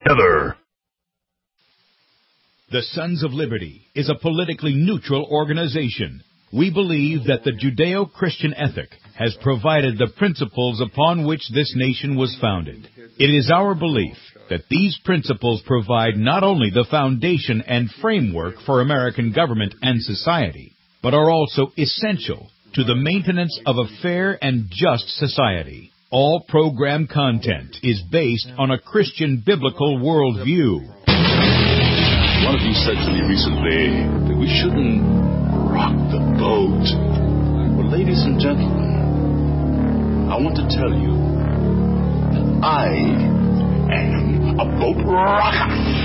together. The Sons of Liberty is a politically neutral organization. We believe that the Judeo-Christian ethic has provided the principles upon which this nation was founded. It is our belief that these principles provide not only the foundation and framework for American government and society, but are also essential to the maintenance of a fair and just society. All program content is based on a Christian biblical worldview. One of you said to me recently that we shouldn't rock the boat. Well, ladies and gentlemen, I want to tell you that I am a boat rocker.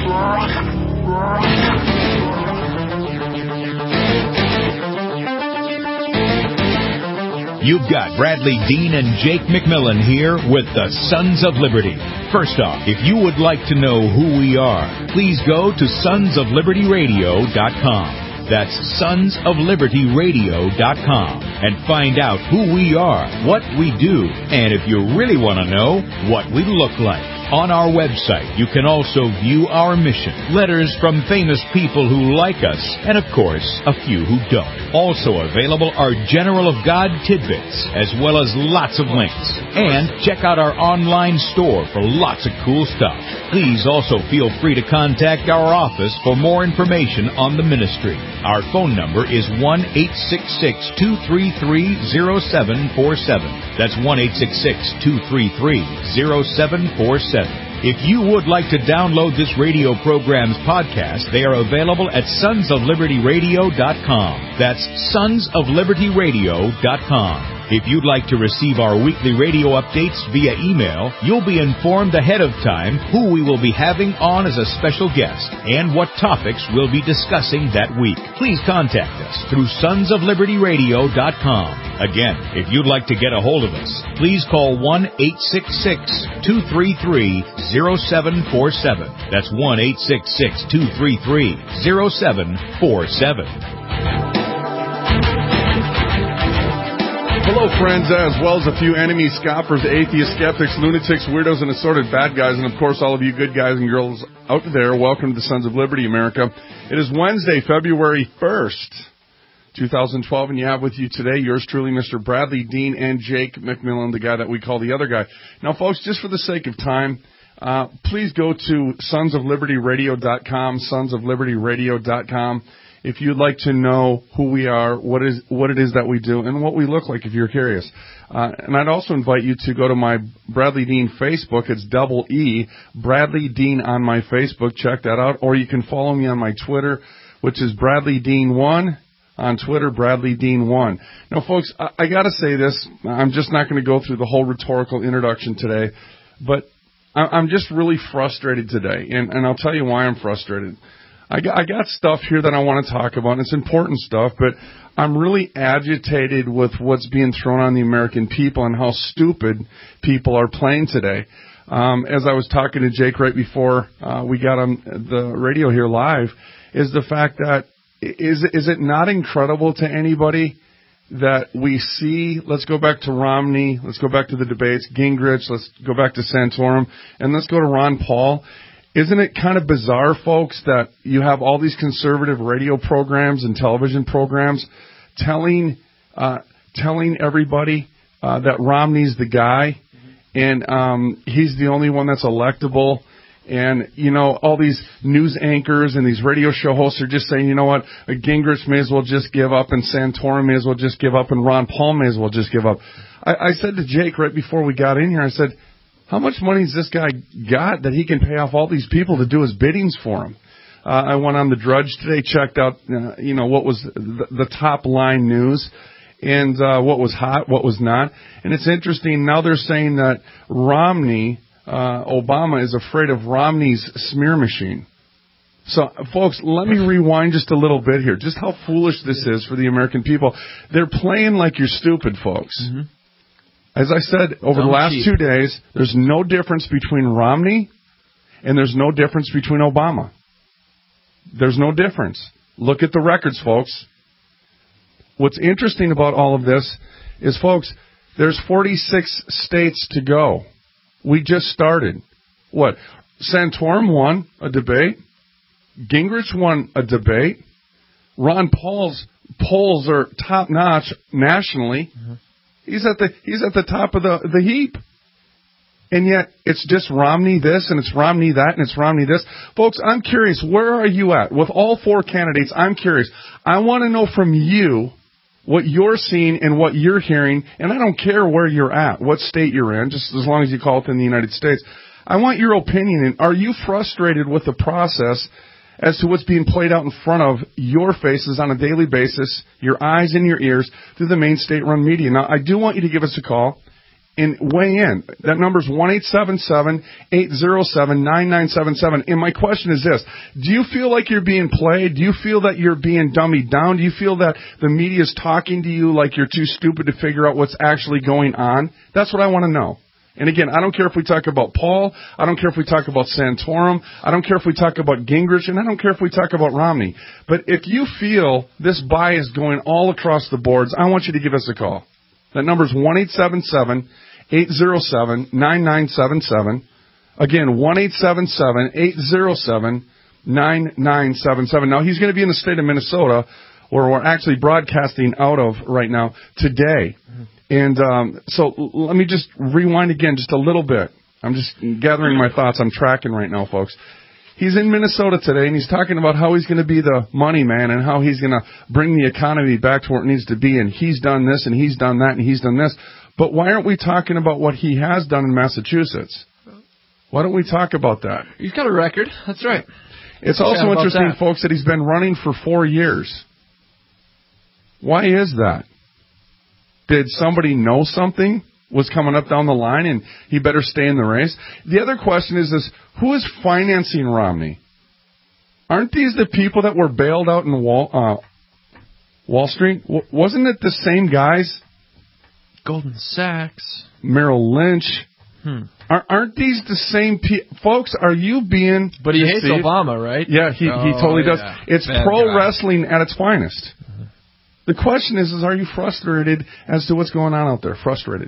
You've got Bradley Dean and Jake McMillan here with the Sons of Liberty. First off, if you would like to know who we are, please go to sonsoflibertyradio.com. That's sonsoflibertyradio.com and find out who we are, what we do, and if you really want to know, what we look like. On our website, you can also view our mission, letters from famous people who like us, and of course, a few who don't. Also available are General of God tidbits, as well as lots of links. And check out our online store for lots of cool stuff. Please also feel free to contact our office for more information on the ministry. Our phone number is 1-866-233-0747. That's 1-866-233-0747. If you would like to download this radio program's podcast, they are available at sonsoflibertyradio.com. That's sonsoflibertyradio.com. If you'd like to receive our weekly radio updates via email, you'll be informed ahead of time who we will be having on as a special guest and what topics we'll be discussing that week. Please contact us through sonsoflibertyradio.com. Again, if you'd like to get a hold of us, please call 1-866-233-0747. That's 1-866-233-0747. Hello, friends, as well as a few enemies, scoffers, atheists, skeptics, lunatics, weirdos, and assorted bad guys, and of course all of you good guys and girls out there. Welcome to the Sons of Liberty, America. It is Wednesday, February 1st, 2012, and you have with you today yours truly, Mr. Bradley Dean and Jake McMillan, the guy that we call the other guy. Now, folks, just for the sake of time, please go to sonsoflibertyradio.com, sonsoflibertyradio.com. If you'd like to know who we are, what it is that we do, and what we look like if you're curious. And I'd also invite you to go to my Bradley Dean Facebook. It's double E, Bradley Dean on my Facebook. Check that out. Or you can follow me on my Twitter, which is Bradley Dean 1. On Twitter, Bradley Dean 1. Now, folks, I got to say this. I'm just not going to go through the whole rhetorical introduction today, but I'm just really frustrated today, and I'll tell you why I'm frustrated. I got stuff here that I want to talk about, and it's important stuff, but I'm really agitated with what's being thrown on the American people and how stupid people are playing today. As I was talking to Jake right before we got on the radio here live, is the fact that is it not incredible to anybody that we see, let's go back to Romney, let's go back to the debates, Gingrich, let's go back to Santorum, and let's go to Ron Paul. Isn't it kind of bizarre, folks, that you have all these conservative radio programs and television programs telling everybody that Romney's the guy and he's the only one that's electable? And, you know, all these news anchors and these radio show hosts are just saying, you know what, Gingrich may as well just give up and Santorum may as well just give up and Ron Paul may as well just give up. I said to Jake right before we got in here, I said, how much money has this guy got that he can pay off all these people to do his biddings for him? I went on the Drudge today, checked out, what was the top line news and what was hot, what was not. And it's interesting. Now they're saying that Obama is afraid of Romney's smear machine. So, folks, let me rewind just a little bit here. Just how foolish this is for the American people. They're playing like you're stupid, folks. Mm-hmm. As I said, over the last 2 days, there's no difference between Romney and there's no difference between Obama. There's no difference. Look at the records, folks. What's interesting about all of this is, folks, there's 46 states to go. We just started. Santorum won a debate. Gingrich won a debate. Ron Paul's polls are top notch nationally. Mm-hmm. He's at the top of the heap. And yet it's just Romney this and it's Romney that and it's Romney this. Folks, I'm curious, where are you at? With all four candidates, I'm curious. I want to know from you what you're seeing and what you're hearing, and I don't care where you're at, what state you're in, just as long as you call it in the United States. I want your opinion. And are you frustrated with the process as to what's being played out in front of your faces on a daily basis, your eyes and your ears, through the main state-run media? Now, I do want you to give us a call and weigh in. That number's 1-877-807-9977. And my question is this. Do you feel like you're being played? Do you feel that you're being dummied down? Do you feel that the media is talking to you like you're too stupid to figure out what's actually going on? That's what I want to know. And again, I don't care if we talk about Paul. I don't care if we talk about Santorum. I don't care if we talk about Gingrich. And I don't care if we talk about Romney. But if you feel this bias going all across the boards, I want you to give us a call. That number's 1-877-807-9977. Again, 1-877-807-9977. Now, he's going to be in the state of Minnesota, where we're actually broadcasting out of right now today. And so let me just rewind again just a little bit. I'm just gathering my thoughts. I'm tracking right now, folks. He's in Minnesota today, and he's talking about how he's going to be the money man and how he's going to bring the economy back to where it needs to be, and he's done this, and he's done that, and he's done this. But why aren't we talking about what he has done in Massachusetts? Why don't we talk about that? He's got a record. That's right. It's also interesting, folks, that he's been running for 4 years. Why is that? Did somebody know something was coming up down the line and he better stay in the race? The other question is this, who is financing Romney? Aren't these the people that were bailed out in Wall Street? Wasn't it the same guys? Goldman Sachs. Merrill Lynch. Aren't these the same people? Folks, are you being But he deceived? hates Obama, right? Yeah, he totally does. It's Bad pro guy. wrestling at its finest. The question is are you frustrated as to what's going on out there? Frustrated.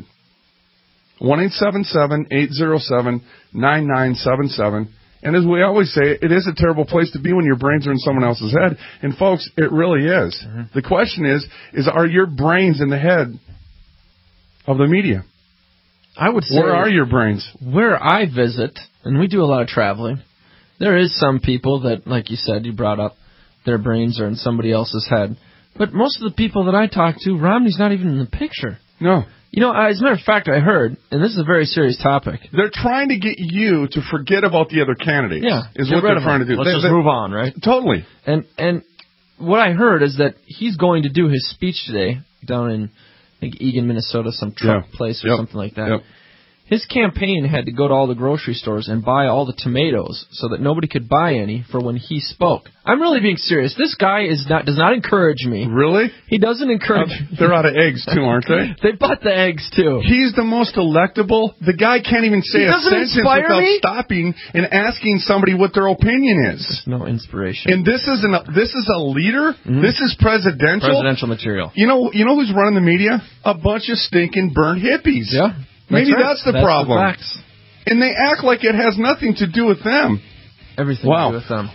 1-877-807-9977. And as we always say, it is a terrible place to be when your brains are in someone else's head. And folks, it really is. Mm-hmm. The question is are your brains in the head of the media? I would say, where are your brains? Where I visit, and we do a lot of traveling, there is some people that, like you said, you brought up, their brains are in somebody else's head. But most of the people that I talk to, Romney's not even in the picture. No. You know, as a matter of fact, I heard, and this is a very serious topic. They're trying to get you to forget about the other candidates. Yeah. Is what they're trying to do. Let's just move on, right? Totally. And what I heard is that he's going to do his speech today down in, I think, Eagan, Minnesota, some truck place or something like that. Yep. His campaign had to go to all the grocery stores and buy all the tomatoes so that nobody could buy any for when he spoke. I'm really being serious. This guy does not encourage me. Really? He doesn't encourage me. They're out of eggs, too, aren't they? They bought the eggs, too. He's the most electable. The guy can't even say a sentence without stopping and asking somebody what their opinion is. There's no inspiration. And this is a leader? Mm-hmm. This is presidential? Presidential material. You know who's running the media? A bunch of stinking burnt hippies. Yeah. Maybe that's the problem. The facts. And they act like it has nothing to do with them. Everything to do with them.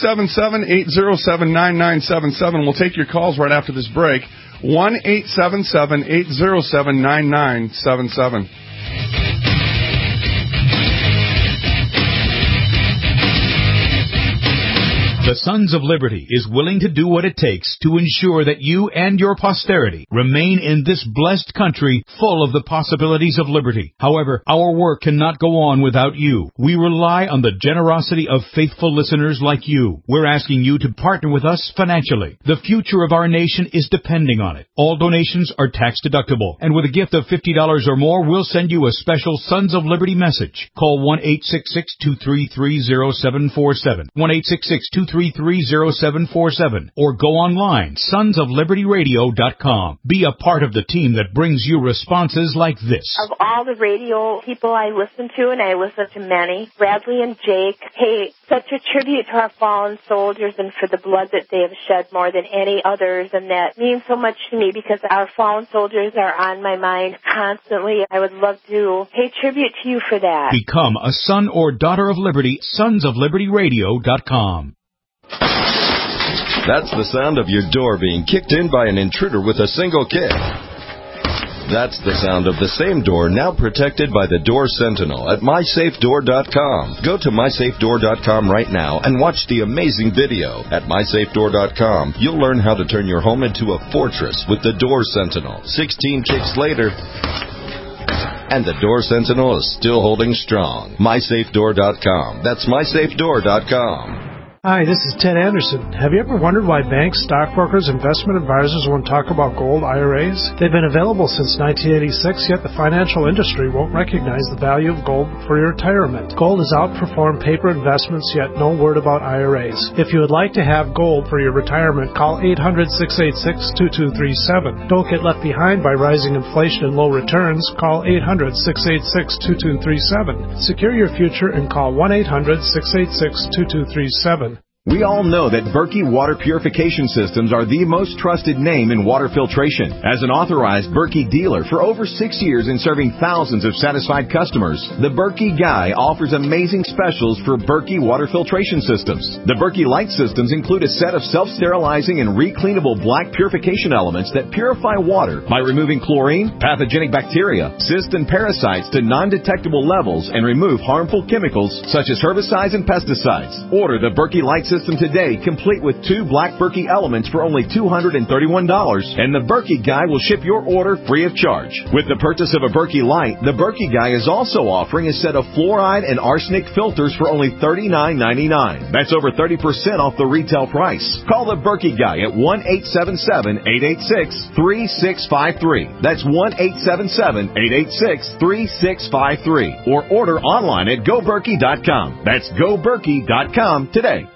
1-877-807-9977. We'll take your calls right after this break. 1-877-807-9977. The Sons of Liberty is willing to do what it takes to ensure that you and your posterity remain in this blessed country full of the possibilities of liberty. However, our work cannot go on without you. We rely on the generosity of faithful listeners like you. We're asking you to partner with us financially. The future of our nation is depending on it. All donations are tax deductible, and with a gift of $50 or more, we'll send you a special Sons of Liberty message. Call 1-866-233-0747. 1-866-233-0747. 833-0747 or go online, sonsoflibertyradio.com. Be a part of the team that brings you responses like this. Of all the radio people I listen to, and I listen to many, Bradley and Jake pay such a tribute to our fallen soldiers and for the blood that they have shed more than any others, and that means so much to me because our fallen soldiers are on my mind constantly. I would love to pay tribute to you for that. Become a son or daughter of liberty, sonsoflibertyradio.com. That's the sound of your door being kicked in by an intruder with a single kick. That's the sound of the same door now protected by the Door Sentinel at MySafeDoor.com. Go to MySafeDoor.com right now and watch the amazing video. At MySafeDoor.com, you'll learn how to turn your home into a fortress with the Door Sentinel. 16 kicks later, and the Door Sentinel is still holding strong. MySafeDoor.com. That's MySafeDoor.com. Hi, this is Ted Anderson. Have you ever wondered why banks, stockbrokers, investment advisors won't talk about gold IRAs? They've been available since 1986, yet the financial industry won't recognize the value of gold for your retirement. Gold has outperformed paper investments, yet no word about IRAs. If you would like to have gold for your retirement, call 800-686-2237. Don't get left behind by rising inflation and low returns. Call 800-686-2237. Secure your future and call 1-800-686-2237. We all know that Berkey Water Purification Systems are the most trusted name in water filtration. As an authorized Berkey dealer for over 6 years and serving thousands of satisfied customers, the Berkey Guy offers amazing specials for Berkey Water Filtration Systems. The Berkey Light Systems include a set of self-sterilizing and recleanable black purification elements that purify water by removing chlorine, pathogenic bacteria, cysts, and parasites to non-detectable levels and remove harmful chemicals such as herbicides and pesticides. Order the Berkey Light System today, complete with 2 black Berkey elements for only $231, and the Berkey Guy will ship your order free of charge. With the purchase of a Berkey Light, the Berkey Guy is also offering a set of fluoride and arsenic filters for only $39.99. That's over 30% off the retail price. Call the Berkey Guy at 1-877-886-3653. That's 1-877-886-3653. Or order online at GoBerkey.com. That's GoBerkey.com today.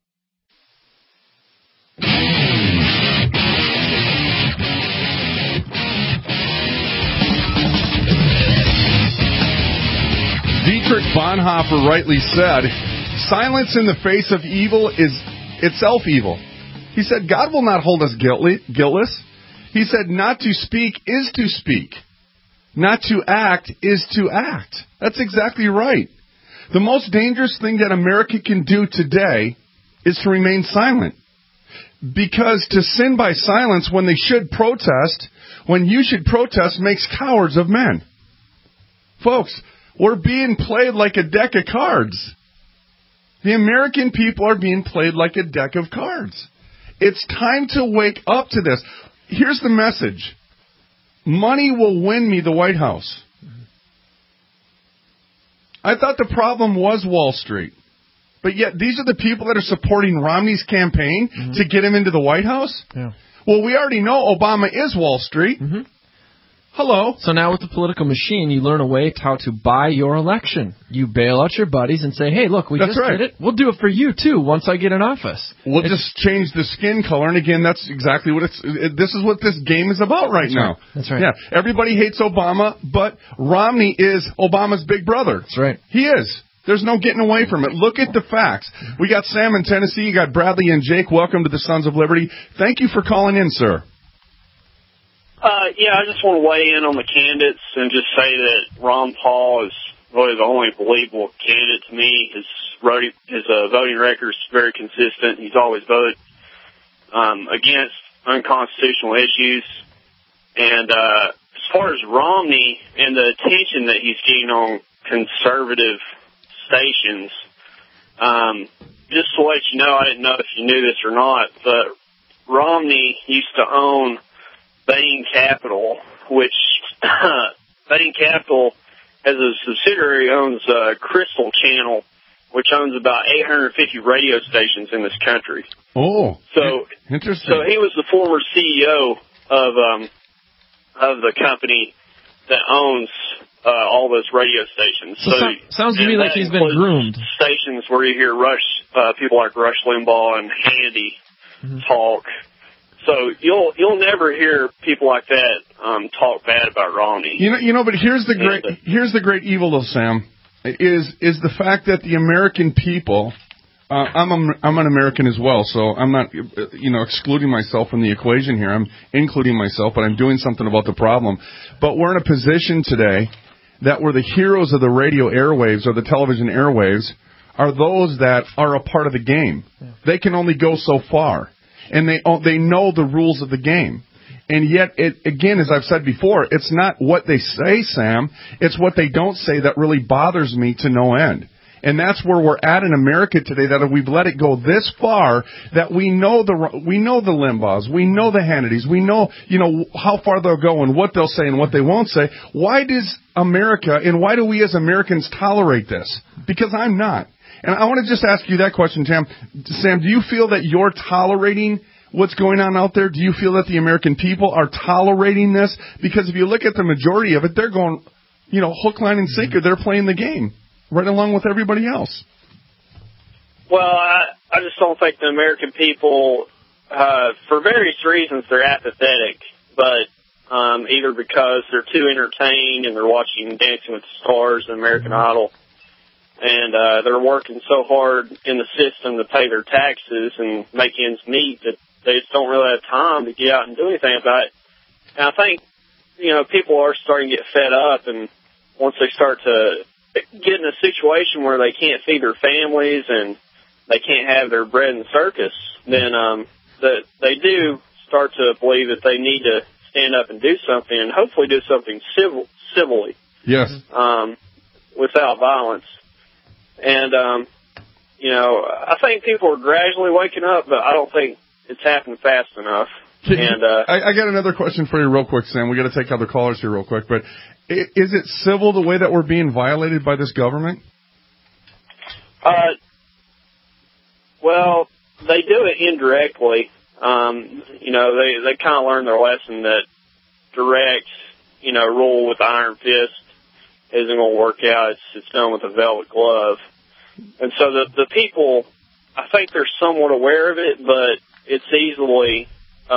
Dietrich Bonhoeffer rightly said, silence in the face of evil is itself evil. He said, God will not hold us guiltless. He said, not to speak is to speak. Not to act is to act. That's exactly right. The most dangerous thing that America can do today is to remain silent. Because to sin by silence when they should protest, when you should protest, makes cowards of men. Folks, we're being played like a deck of cards. The American people are being played like a deck of cards. It's time to wake up to this. Here's the message. Money will win me the White House. I thought the problem was Wall Street. But yet these are the people that are supporting Romney's campaign to get him into the White House? Yeah. Well, we already know Obama is Wall Street. Hello. So now with the political machine, you learn a way how to buy your election. You bail out your buddies and say, hey, look, we did it. We'll do it for you, too, once I get in office. We'll just change the skin color. And again, that's exactly what this is what this game is about now. That's right. Yeah. Everybody hates Obama, but Romney is Obama's big brother. That's right. He is. There's no getting away from it. Look at the facts. We got Sam in Tennessee. You got Bradley and Jake. Welcome to the Sons of Liberty. Thank you for calling in, sir. Yeah, I just want to weigh in on the candidates and just say that Ron Paul is really the only believable candidate to me. His voting record is very consistent. He's always voted against unconstitutional issues. And as far as Romney and the attention that he's getting on conservative stations, just to let you know, I didn't know if you knew this or not, but Romney used to own Bain Capital, which Bain Capital as a subsidiary owns Crystal Channel, which owns about 850 radio stations in this country. Oh, so interesting. So he was the former CEO of the company that owns all those radio stations. So sounds to me like he's been groomed. Stations where you hear Rush people like Rush Limbaugh and Hannity talk. So you'll never hear people like that talk bad about Romney. You know, but here's the great evil, though, Sam, is the fact that the American people. I'm an American as well, so I'm not excluding myself from the equation here. I'm including myself, but I'm doing something about the problem. But we're in a position today that where the heroes of the radio airwaves or the television airwaves are those that are a part of the game. Yeah. They can only go so far, and they know the rules of the game. And yet, again, as I've said before, it's not what they say, Sam. It's what they don't say that really bothers me to no end. And that's where we're at in America today, that we've let it go this far, that we know the Limbaughs, we know the Hannitys, we know, how far they'll go and what they'll say and what they won't say. Why does America, and why do we as Americans tolerate this? Because I'm not. And I want to just ask you that question, Sam, do you feel that you're tolerating what's going on out there? Do you feel that the American people are tolerating this? Because if you look at the majority of it, they're going, hook, line, and sinker. They're playing the game right along with everybody else. Well, I just don't think the American people, for various reasons, they're apathetic. But either because they're too entertained and they're watching Dancing with the Stars and American Idol, and they're working so hard in the system to pay their taxes and make ends meet that they just don't really have time to get out and do anything about it. And I think, people are starting to get fed up, and once they start to get in a situation where they can't feed their families and they can't have their bread and circus, then they do start to believe that they need to stand up and do something, and hopefully do something civilly. Yes. Without violence. And, I think people are gradually waking up, but I don't think it's happening fast enough. And I got another question for you real quick, Sam. We got to take other callers here real quick, but is it civil the way that we're being violated by this government? Well, they do it indirectly. They kind of learn their lesson that direct, rule with the iron fist isn't going to work out. It's done with a velvet glove. And so the people, I think they're somewhat aware of it, but it's easily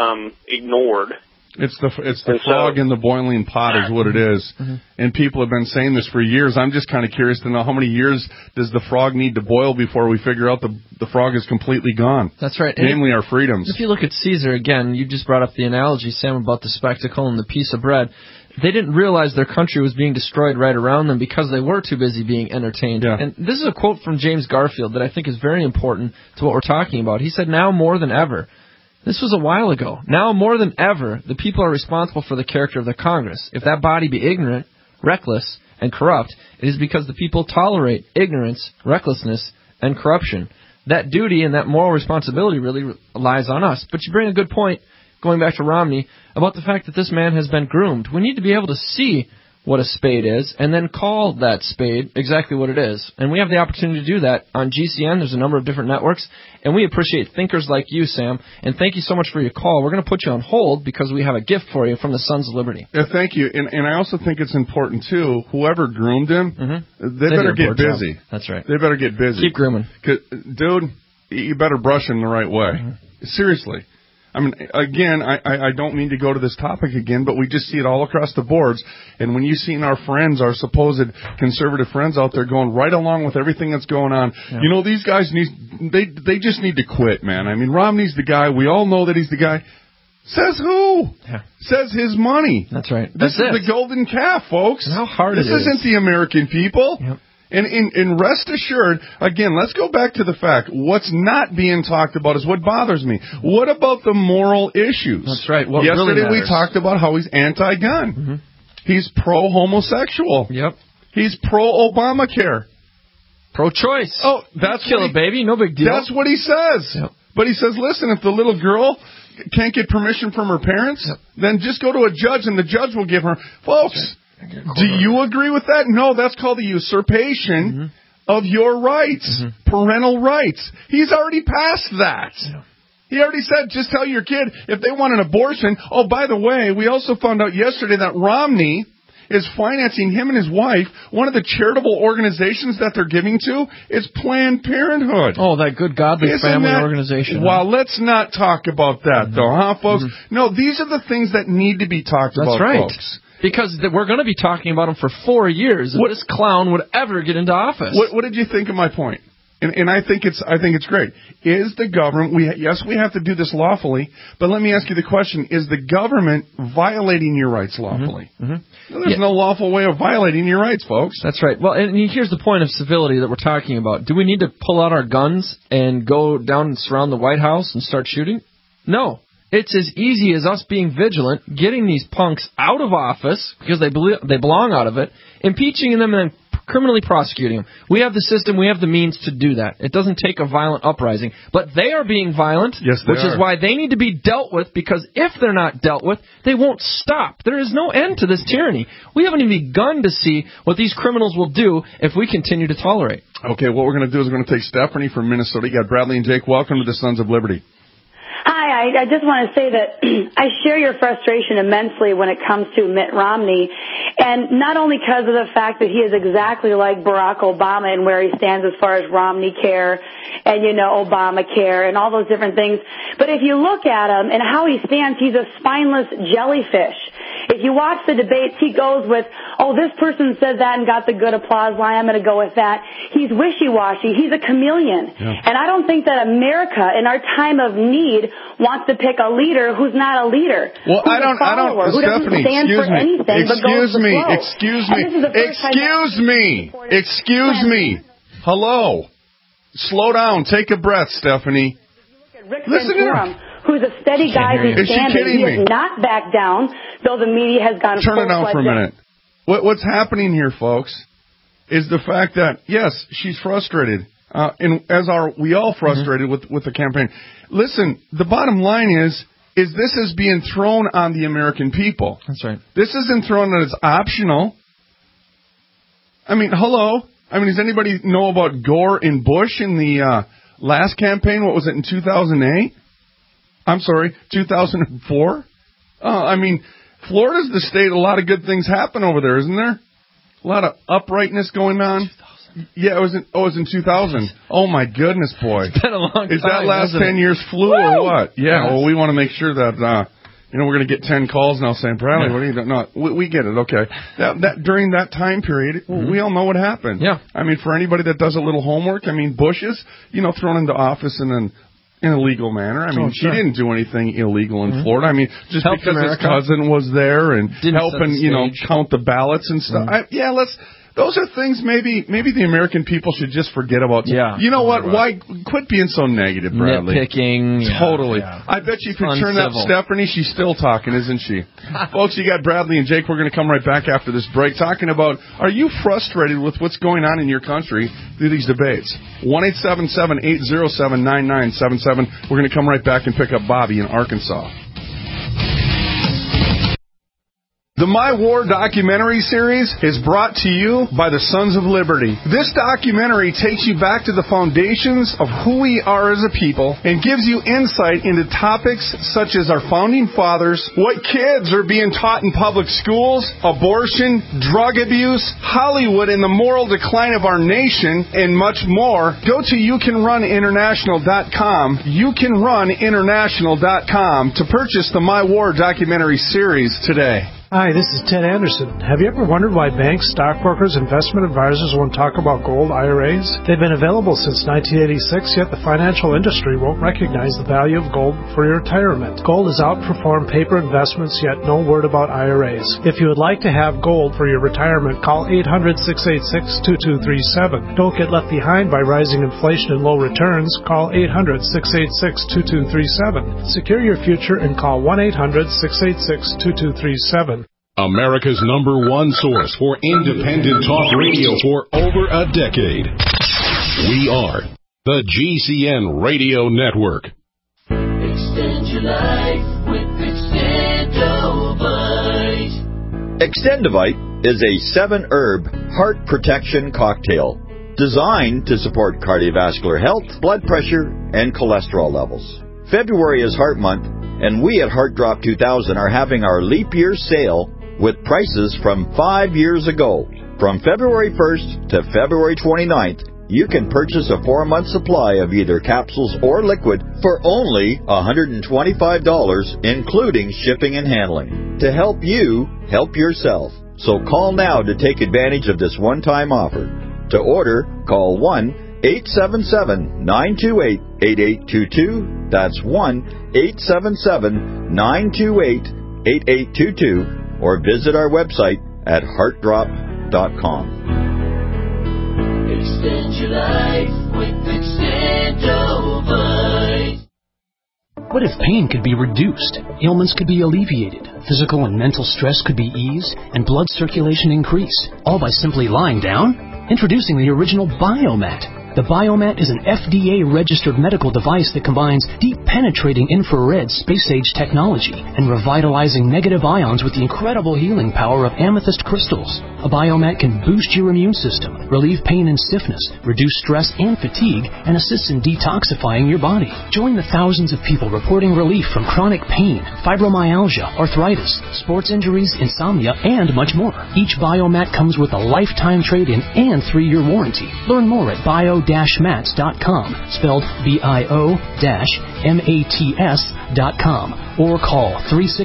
ignored. It's the frog in the boiling pot is what it is. Mm-hmm. And people have been saying this for years. I'm just kind of curious to know how many years does the frog need to boil before we figure out the frog is completely gone. That's right. Namely our freedoms. If you look at Caesar, again, you just brought up the analogy, Sam, about the spectacle and the piece of bread. They didn't realize their country was being destroyed right around them because they were too busy being entertained. Yeah. And this is a quote from James Garfield that I think is very important to what we're talking about. He said, "Now more than ever," this was a while ago, "now more than ever, the people are responsible for the character of the Congress. If that body be ignorant, reckless, and corrupt, it is because the people tolerate ignorance, recklessness, and corruption. That duty and that moral responsibility really lies on us." But you bring a good point, going back to Romney, about the fact that this man has been groomed. We need to be able to see what a spade is and then call that spade exactly what it is. And we have the opportunity to do that on GCN. There's a number of different networks, and we appreciate thinkers like you, Sam. And thank you so much for your call. We're going to put you on hold because we have a gift for you from the Sons of Liberty. Yeah, thank you. And I also think it's important, too, whoever groomed him, they better get busy. Job. That's right. They better get busy. Keep grooming. Dude, you better brush him the right way. Seriously. I mean, again, I don't mean to go to this topic again, but we just see it all across the boards. And when you see our friends, our supposed conservative friends out there going right along with everything that's going on, these guys they just need to quit, man. I mean, Romney's the guy. We all know that he's the guy. Says who? Yeah. Says his money. That's right. This is the golden calf, folks. And how hard it is. This isn't the American people. Yep. And rest assured, again, let's go back to the fact, what's not being talked about is what bothers me. What about the moral issues? That's right. What Yesterday really we talked about how he's anti-gun. Mm-hmm. He's pro-homosexual. Yep. He's pro-Obamacare. Pro-choice. Oh, that's kill a baby, no big deal. That's what he says. Yep. But he says, listen, if the little girl can't get permission from her parents, then just go to a judge and the judge will give her. Folks, do you agree with that? No, that's called the usurpation of your rights, parental rights. He's already passed that. Yeah. He already said, just tell your kid if they want an abortion. Oh, by the way, we also found out yesterday that Romney is financing him and his wife. One of the charitable organizations that they're giving to is Planned Parenthood. Oh, that good godly family organization. Well, let's not talk about that, though, huh, folks? No, these are the things that need to be talked about, folks. Because we're going to be talking about him for 4 years if this clown would ever get into office. What did you think of my point? And I think it's great. Is the government, we have to do this lawfully, but let me ask you the question, is the government violating your rights lawfully? There's no lawful way of violating your rights, folks. That's right. Well, and here's the point of civility that we're talking about. Do we need to pull out our guns and go down and surround the White House and start shooting? No. It's as easy as us being vigilant, getting these punks out of office, because they belong out of it, impeaching them and then criminally prosecuting them. We have the system, we have the means to do that. It doesn't take a violent uprising. But they are being violent, which is why they need to be dealt with, because if they're not dealt with, they won't stop. There is no end to this tyranny. We haven't even begun to see what these criminals will do if we continue to tolerate. Okay, what we're going to do is we're going to take Stephanie from Minnesota. You got Bradley and Jake. Welcome to the Sons of Liberty. Hi, I just want to say that I share your frustration immensely when it comes to Mitt Romney, and not only because of the fact that he is exactly like Barack Obama in where he stands as far as Romney Care and, Obamacare and all those different things, but if you look at him and how he stands, he's a spineless jellyfish. If you watch the debates, he goes with, this person said that and got the good applause line, I'm going to go with that. He's wishy-washy. He's a chameleon. Yeah. And I don't think that America, in our time of need, wants to pick a leader who's not a leader. Well, I don't, who Stephanie, doesn't stand for anything but goes with the flow. Excuse me. Hello. Slow down. Take a breath, Stephanie. Listen to him. Who's a steady guy who's standing. He has not backed down, though the media has gone Turn it down for a minute. What's happening here, folks, is the fact that, yes, she's frustrated, and as are we all frustrated with the campaign. Listen, the bottom line is this is being thrown on the American people. That's right. This isn't thrown as optional. I mean, hello? Does anybody know about Gore and Bush in the last campaign? What was it, in 2008? I'm sorry, 2004? Florida's the state. A lot of good things happen over there, isn't there? A lot of uprightness going on. 2000. Yeah, it was in 2000. Oh my goodness, boy! It's been a long time. Is that last 10 years flew or what? Yeah. Yes. Well, we want to make sure that we're going to get 10 calls now saying, Bradley, what are you doing? No, we get it. Okay. That during that time period, we all know what happened. Yeah. For anybody that does a little homework, Bush is thrown into office and then in a legal manner. She didn't do anything illegal in Florida. Just helped because America. His cousin was there and helping, count the ballots and stuff. Those are things maybe the American people should just forget about. Yeah. You know what? Why quit being so negative, Bradley? Nitpicking. Totally. Yeah. I bet you if you turn up Stephanie, she's still talking, isn't she? Folks, you got Bradley and Jake. We're going to come right back after this break talking about, are you frustrated with what's going on in your country through these debates? 1-877-807-9977. We're going to come right back and pick up Bobby in Arkansas. The My War documentary series is brought to you by the Sons of Liberty. This documentary takes you back to the foundations of who we are as a people and gives you insight into topics such as our founding fathers, what kids are being taught in public schools, abortion, drug abuse, Hollywood and the moral decline of our nation, and much more. Go to youcanruninternational.com, youcanruninternational.com to purchase the My War documentary series today. Hi, this is Ted Anderson. Have you ever wondered why banks, stockbrokers, investment advisors won't talk about gold IRAs? They've been available since 1986, yet the financial industry won't recognize the value of gold for your retirement. Gold has outperformed paper investments, yet no word about IRAs. If you would like to have gold for your retirement, call 800-686-2237. Don't get left behind by rising inflation and low returns. Call 800-686-2237. Secure your future and call 1-800-686-2237. America's #1 source for independent talk radio for over a decade. We are the GCN Radio Network. Extend your life with Extendovite. Extendovite is a 7-herb heart protection cocktail designed to support cardiovascular health, blood pressure, and cholesterol levels. February is Heart Month, and we at Heart Drop 2000 are having our leap year sale with prices from 5 years ago. From February 1st to February 29th, you can purchase a 4-month supply of either capsules or liquid for only $125, including shipping and handling. To help you, help yourself. So call now to take advantage of this one-time offer. To order, call 1-877-928-8822. That's 1-877-928-8822. Or visit our website at heartdrop.com. Extend your life with Extendovite. What if pain could be reduced, ailments could be alleviated, physical and mental stress could be eased, and blood circulation increased, all by simply lying down? Introducing the original Biomat. The Biomat is an FDA-registered medical device that combines deep-penetrating infrared space-age technology and revitalizing negative ions with the incredible healing power of amethyst crystals. A Biomat can boost your immune system, relieve pain and stiffness, reduce stress and fatigue, and assist in detoxifying your body. Join the thousands of people reporting relief from chronic pain, fibromyalgia, arthritis, sports injuries, insomnia, and much more. Each Biomat comes with a lifetime trade-in and 3-year warranty. Learn more at bio-mats.com, spelled bio-mats.com, or call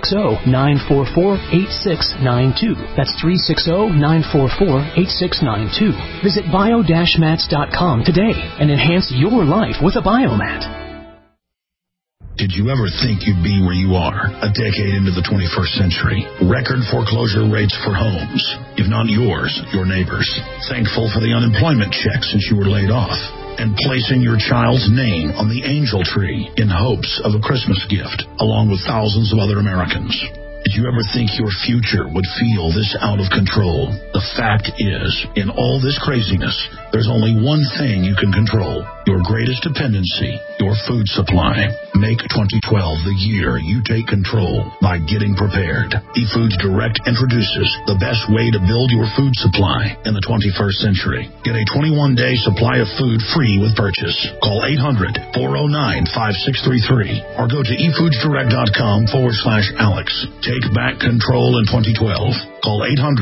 360-944-8692. That's 360-944-8692. Visit bio-mats.com today and enhance your life with a Biomat. Did you ever think you'd be where you are a decade into the 21st century? Record foreclosure rates for homes, if not yours, your neighbors. Thankful for the unemployment check since you were laid off. And placing your child's name on the angel tree in hopes of a Christmas gift, along with thousands of other Americans. Did you ever think your future would feel this out of control? The fact is, in all this craziness, there's only one thing you can control. Your greatest dependency, your food supply. Make 2012 the year you take control by getting prepared. eFoods Direct introduces the best way to build your food supply in the 21st century. Get a 21-day supply of food free with purchase. Call 800-409-5633 or go to efoodsdirect.com/Alex. Take back control in 2012. Call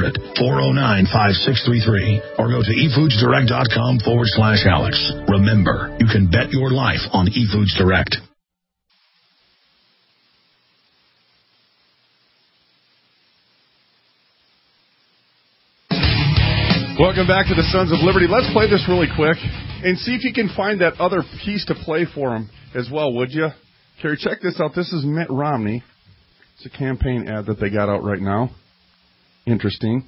800-409-5633 or go to efoodsdirect.com/Alex. Remember, you can bet your life on eFoods Direct. Welcome back to the Sons of Liberty. Let's play this really quick and see if you can find that other piece to play for them as well, would you? Carrie, check this out. This is Mitt Romney. It's a campaign ad that they got out right now. Interesting.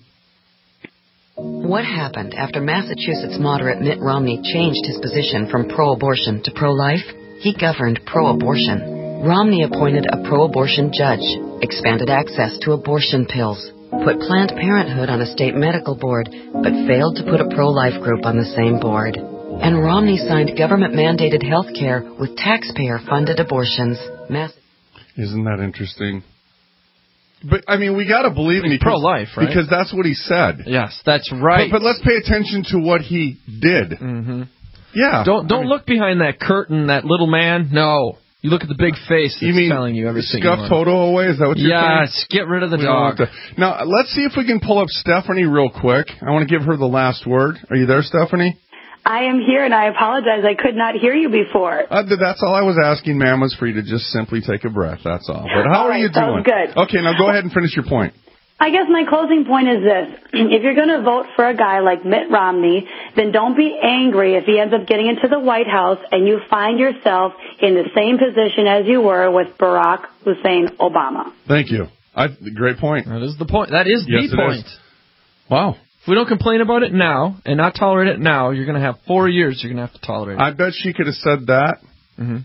What happened after Massachusetts moderate Mitt Romney changed his position from pro-abortion to pro-life? He governed pro-abortion. Romney appointed a pro-abortion judge, expanded access to abortion pills, put Planned Parenthood on a state medical board, but failed to put a pro-life group on the same board. And Romney signed government-mandated health care with taxpayer-funded abortions. Isn't that interesting? But, I mean, we got to believe him. Pro-life, right? Because that's what he said. Yes, that's right. But let's pay attention to what he did. Mm-hmm. Yeah. Don't look behind that curtain, that little man. No. You look at the big face that's telling you everything. Scuff Toto away? Is that what you're saying? Yes, get rid of the dog. Now, let's see if we can pull up Stephanie real quick. I want to give her the last word. Are you there, Stephanie? I am here, and I apologize. I could not hear you before. That's all I was asking, ma'am, was for you to just simply take a breath. That's all. But how are you doing? Good. Okay, now go ahead and finish your point. I guess my closing point is this. If you're going to vote for a guy like Mitt Romney, then don't be angry if he ends up getting into the White House and you find yourself in the same position as you were with Barack Hussein Obama. Thank you. Great point. That is the point. That is the point. Wow. If we don't complain about it now and not tolerate it now, you're going to have 4 years you're going to have to tolerate it. I bet she could have said that. Mm-hmm.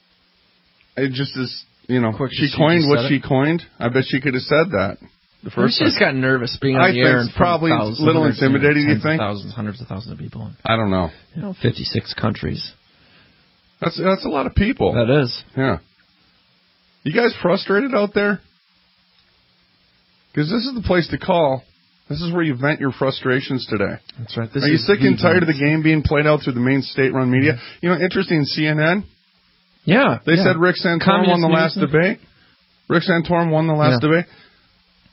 It just is, she coined what she coined. I bet she could have said that. The first she just got nervous being on the air. I think it's probably a little intimidating, you think? Hundreds of thousands of people. I don't know. 56 countries. That's a lot of people. That is. Yeah. You guys frustrated out there? Because this is the place to call. This is where you vent your frustrations today. That's right. Are you sick and tired of the game being played out through the main state-run media? Interesting, CNN? Yeah. They said Rick Santorum won the last debate. Rick Santorum won the last debate.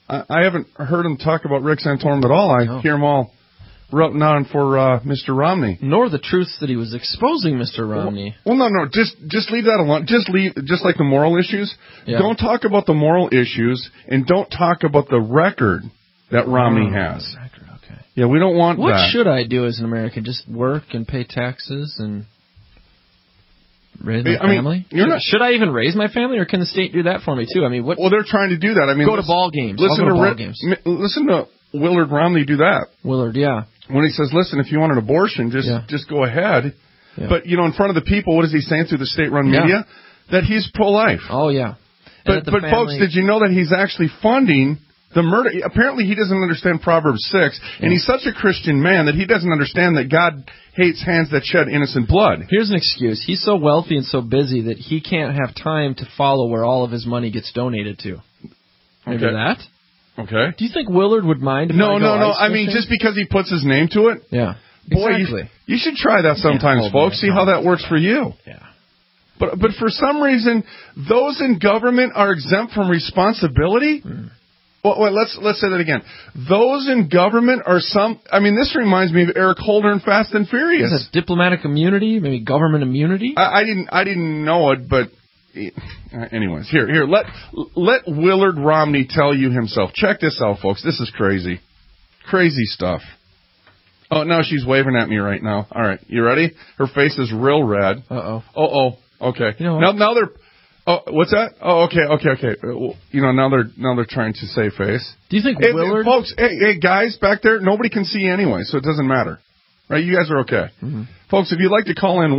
I haven't heard him talk about Rick Santorum at all. I hear him all rooting on for Mr. Romney. Nor the truths that he was exposing Mr. Romney. Well, no, just leave that alone. Just like the moral issues. Yeah. Don't talk about the moral issues, and don't talk about the record that Romney has. Okay. Yeah, we don't want what that. What should I do as an American? Just work and pay taxes and raise my family? Should I even raise my family, or can the state do that for me too? I mean, what? Well, they're trying to do that. I mean, go to ball games. Listen to Willard Romney do that. Willard, yeah. When he says, "Listen, if you want an abortion, just go ahead." Yeah. But in front of the people, what is he saying through the state-run media? That he's pro-life. Oh yeah. But folks, did you know that he's actually funding the murder? Apparently, he doesn't understand Proverbs 6, and he's such a Christian man that he doesn't understand that God hates hands that shed innocent blood. Here's an excuse. He's so wealthy and so busy that he can't have time to follow where all of his money gets donated to. Maybe that? Okay. Do you think Willard would mind if No. I mean, just because he puts his name to it? Yeah. Boy, exactly. you should try that sometimes, folks. See how that works for you. Yeah. But for some reason, those in government are exempt from responsibility? Well, let's say that again. Those in government are this reminds me of Eric Holder in Fast and Furious. Is that diplomatic immunity? Maybe government immunity? I didn't know it, but anyways, here. Let Willard Romney tell you himself. Check this out, folks. This is crazy. Crazy stuff. Oh, no, she's waving at me right now. All right, you ready? Her face is real red. Uh-oh. Okay. You know now they're... Oh, what's that? Oh, okay. Now they're trying to save face. Do you think Willard... Folks, hey, guys back there, nobody can see you anyway, so it doesn't matter. Right? You guys are okay. Mm-hmm. Folks, if you'd like to call in,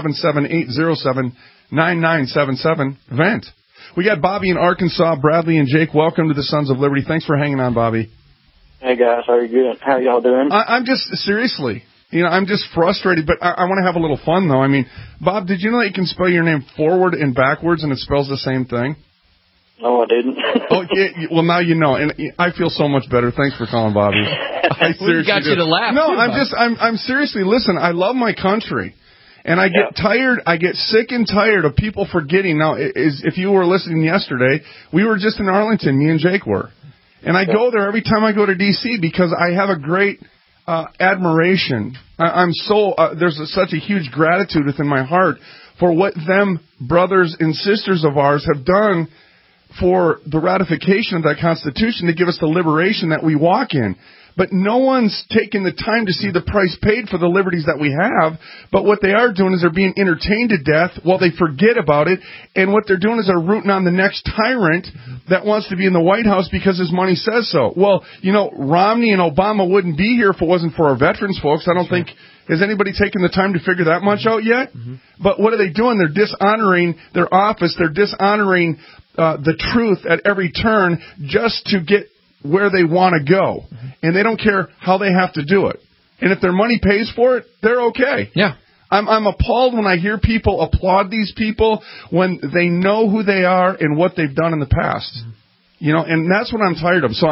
1-877-807-9977, vent. We got Bobby in Arkansas, Bradley and Jake. Welcome to the Sons of Liberty. Thanks for hanging on, Bobby. Hey, guys. How are you doing? How y'all doing? I'm just, seriously, I'm just frustrated, but I want to have a little fun, though. I mean, Bob, did you know that you can spell your name forward and backwards and it spells the same thing? No, I didn't. Well, now you know, and I feel so much better. Thanks for calling, Bobby. I seriously got you to laugh. No, I'm seriously, listen, I love my country. And I get tired, I get sick and tired of people forgetting. Now, if you were listening yesterday, we were just in Arlington, me and Jake were. And I go there every time I go to D.C. because I have a great admiration. There's such a huge gratitude within my heart for what them brothers and sisters of ours have done for the ratification of that Constitution to give us the liberation that we walk in. But no one's taken the time to see the price paid for the liberties that we have. But what they are doing is they're being entertained to death while they forget about it. And what they're doing is they're rooting on the next tyrant that wants to be in the White House because his money says so. Well, Romney and Obama wouldn't be here if it wasn't for our veterans, folks. I don't think... Has anybody taken the time to figure that much out yet? Mm-hmm. But what are they doing? They're dishonoring their office. They're dishonoring the truth at every turn just to get where they want to go. Mm-hmm. And they don't care how they have to do it. And if their money pays for it, they're okay. Yeah. I'm appalled when I hear people applaud these people when they know who they are and what they've done in the past. Mm-hmm. And that's what I'm tired of. So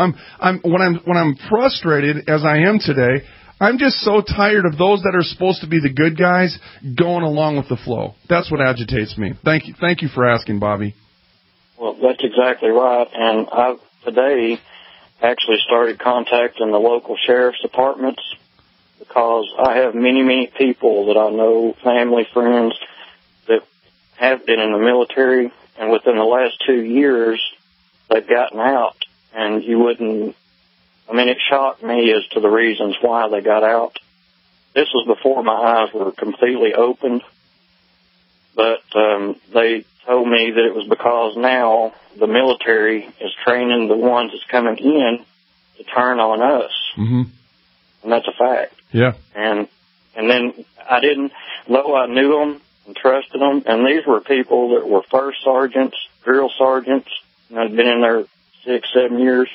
when I'm frustrated as I am today, I'm just so tired of those that are supposed to be the good guys going along with the flow. That's what agitates me. Thank you for asking, Bobby. Well, that's exactly right. And I've today actually started contacting the local sheriff's departments because I have many people that I know, family, friends, that have been in the military, and within the last 2 years, they've gotten out. And it shocked me as to the reasons why they got out. This was before my eyes were completely opened, but they told me that it was because now the military is training the ones that's coming in to turn on us. Mm-hmm. And that's a fact. Yeah. And then though I knew them and trusted them, and these were people that were first sergeants, drill sergeants, and I'd been in there 6-7 years.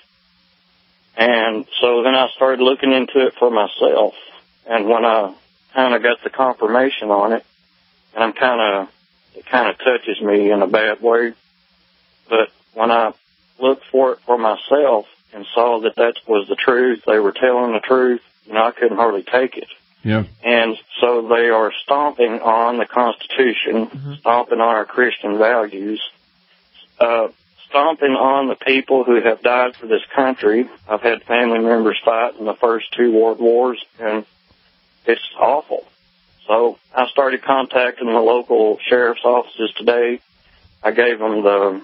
And so then I started looking into it for myself. And when I kind of got the confirmation on it, and it kind of touches me in a bad way. But when I looked for it for myself and saw that was the truth, they were telling the truth, I couldn't hardly take it. Yeah. And so they are stomping on the Constitution, stomping on our Christian values, stomping on the people who have died for this country. I've had family members fight in the first 2 world wars, and it's awful. So I started contacting the local sheriff's offices today. I gave them the